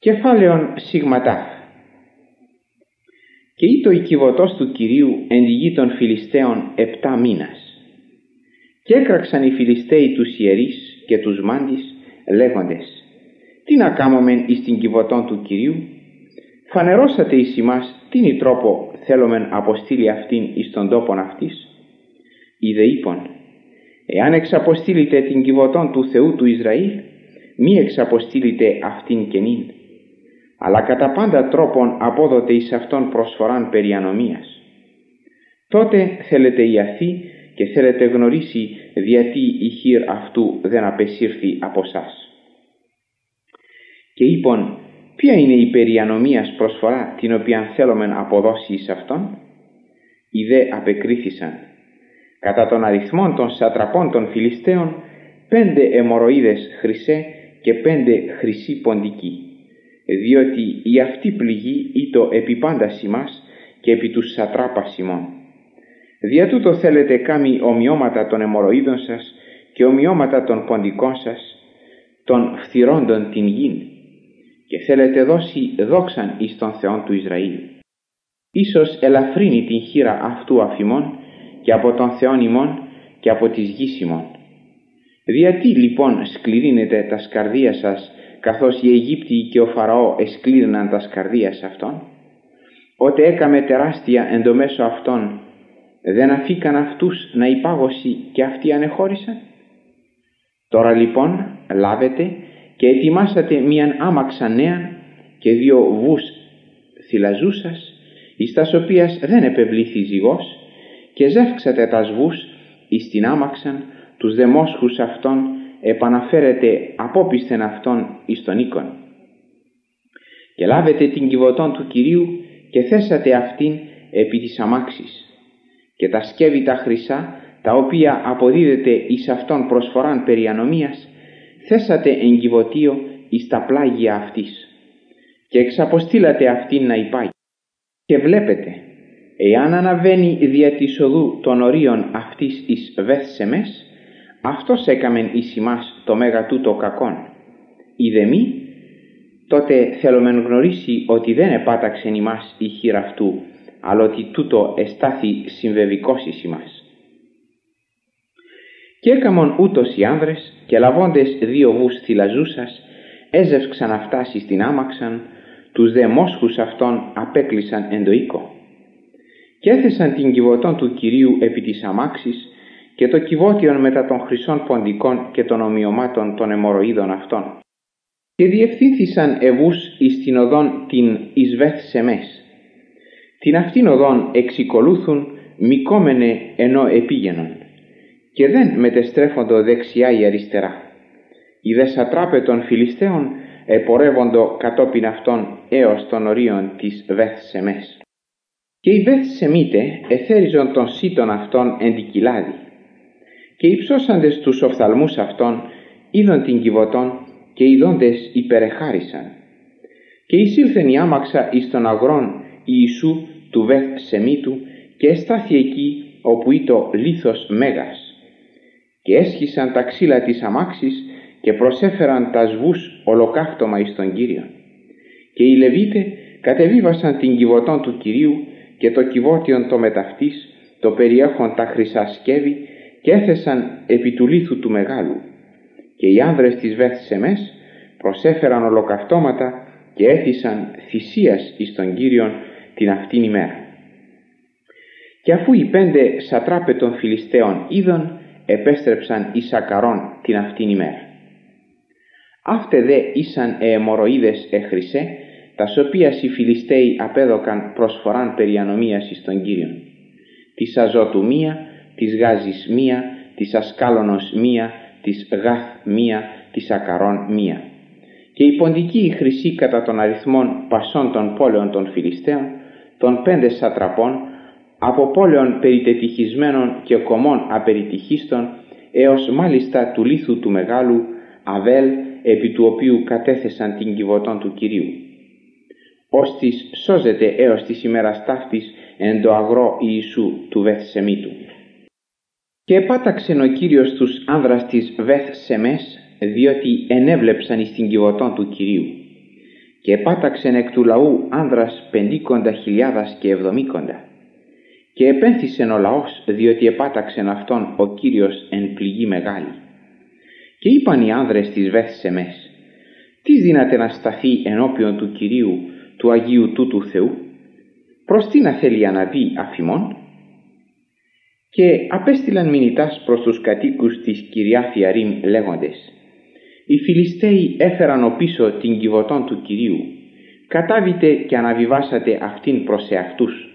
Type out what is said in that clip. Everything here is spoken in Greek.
Κεφάλαιον σιγματάφ. Και ήτο η κυβωτός του Κυρίου εν τη γη των Φιλιστέων 7 μήνας. Και έκραξαν οι Φιλιστέοι τους ιερείς και τους μάντης λέγοντες: τι να κάμωμεν εις την κυβωτών του Κυρίου? Φανερώσατε εις ημάς τίνι τρόπο θέλομεν αποστείλει αυτήν εις τον τόπον αυτής. Είδε είπον: εάν εξαποστείλετε την κυβωτών του Θεού του Ισραήλ, μη εξαποστείλετε αυτήν καινήν, αλλά κατά πάντα τρόπον απόδοτε εις αυτόν προσφοράν περί ανομίας. Τότε θέλετε ιαθεί και θέλετε γνωρίσει γιατί η χείρ αυτού δεν απεσύρθη από σας. Και είπον: ποια είναι η περί ανομίας προσφορά την οποία θέλομεν αποδώσει εις αυτόν? Οι δε απεκρίθησαν: κατά των αριθμών των σατραπών των Φιλιστέων 5 αιμορροίδες χρυσέ και 5 χρυσοί ποντικοί, διότι η αυτή πληγή ήτο επί πάντας ημάς και επί τους σατράπας ημών. Δια τούτο θέλετε κάμει ομοιώματα των αιμορροίδων σας και ομοιώματα των ποντικών σας, των φθυρόντων την γην, και θέλετε δώσει δόξαν εις τον Θεόν του Ισραήλ. Ίσως ελαφρύνει την χείρα αυτού αφημών και από τον Θεόν ημών και από της γης ημών. Γιατί λοιπόν σκληρύνετε τα σκαρδία σας, καθώς οι Αιγύπτιοι και ο Φαραώ εσκλήριναν τα σκαρδίας αυτών? Ότε έκαμε τεράστια εν το μέσο αυτών, δεν αφήκαν αυτούς να υπάγωση και αυτοί ανεχώρησαν? Τώρα λοιπόν λάβετε και ετοιμάσατε μίαν άμαξα νέα και 2 βους θυλαζούσας, εις τας οποίας δεν επευλήθη ζυγός, και ζεύξατε τας βους εις την άμαξαν, τους δεμόσχους αυτών επαναφέρετε απόπισθεν αυτών εις τον οίκον. Και λάβετε την κυβωτών του Κυρίου και θέσατε αυτήν επί της αμάξης, και τα σκεύη τα χρυσά, τα οποία αποδίδετε εις αυτόν προσφοράν περί ανομίας, θέσατε εν κυβωτίο εις τα πλάγια αυτής, και εξαποστήλατε αυτήν να υπάγει. Και βλέπετε, εάν αναβαίνει δια της οδού των ορίων αυτής εις Βεθσεμές, αυτός έκαμεν εις ημάς το μέγα τούτο κακόν. Είδε μη, τότε θέλομεν γνωρίσει ότι δεν επάταξεν ημάς η χείρα αυτού, αλλά ότι τούτο εστάθη συμβεβικός εις ημάς. Και έκαμον ούτως οι άνδρες, και λαβώντες 2 βους θυλαζούσας, έζευξαν αυτάς εις την άμαξαν, τους δε μόσχους αυτών απέκλεισαν εν το οίκο. Και έθεσαν την κυβωτών του Κυρίου επί της αμάξης και το κυβώτιον μετά των χρυσών ποντικών και των ομοιωμάτων των αιμορροίδων αυτών. Και διευθύνθησαν ευούς εις την οδόν την εις Βεθσεμές. Την αυτήν οδόν εξικολούθουν μικόμενε ενώ επήγαινον, και δεν μετεστρέφοντο δεξιά ή αριστερά. Οι δε σατράπε των Φιλιστέων επορεύοντο κατόπιν αυτών έως των ορίων της Βεθσεμές. Και οι Βεθσεμίτε εθέριζον των σύτων αυτών εν τη κοιλάδη, και υψώσαντες τους οφθαλμούς αυτών είδον την κυβωτών και ειδώντες υπερεχάρισαν. Και εισήλθεν η άμαξα εις τον αγρόν Ιησού του Βεθσεμίτου και εστάθη εκεί όπου ήτο λίθος μέγας. Και έσχισαν τα ξύλα της αμάξης και προσέφεραν τα σβούς ολοκαύτωμα εις τον Κύριον. Και οι Λεβίτε κατεβίβασαν την κυβωτών του Κυρίου και το κυβώτιον το μεταυτής, το περιέχον τα χρυσά σκεύη, και έθεσαν επί του λίθου του μεγάλου. Και οι άνδρες της Βεθσεμές προσέφεραν ολοκαυτώματα και έθισαν θυσίας εις τον Κύριον την αυτήν ημέρα. Και αφού οι 5 σατράπε των Φιλιστέων είδον, επέστρεψαν εις Ακαρών την αυτήν ημέρα. Αύτε δε ήσαν αιμορροίδες χρυσέ, τας οποίας οι Φιλιστέοι απέδωκαν προσφοράν περί ανομίας εις τον Κύριον. Της Αζώτου μία, της Γάζης μία, της Ασκάλωνος μία, της Γάθ μία, της Ακαρών μία. Και οι ποντικοί οι χρυσοί κατά των αριθμών πασών των πόλεων των Φιλιστέων, των 5 σατραπών, από πόλεων περιτετυχισμένων και κομμών απεριτυχίστων, έως μάλιστα του λίθου του μεγάλου Αβέλ, επί του οποίου κατέθεσαν την κυβωτών του Κυρίου. Ώστις σώζεται έως της ημέρας ταύτης εν το αγρό Ιησού του Βεθσεμίτου. Και επάταξεν ο Κύριος τους άνδρας της Βεθσεμές, διότι ενέβλεψαν εις την κυβωτών του Κυρίου. Και επάταξεν εκ του λαού άνδρας 50.000 και 70. Και επένθησεν ο λαός, διότι επάταξεν αυτόν ο Κύριος εν πληγή μεγάλη. Και είπαν οι άνδρες της Βεθσεμές: τι δύναται να σταθεί ενώπιον του Κυρίου του Αγίου τούτου Θεού? Προς τι να θέλει αναβεί αφημών? Και απέστειλαν μηνυτάς προς τους κατοίκους της Κυριάθ Ιαρίμ λέγοντες: οι Φιλιστέοι έφεραν οπίσω την κιβωτόν του Κυρίου, κατάβητε και αναβιβάσατε αυτήν προς εαυτούς.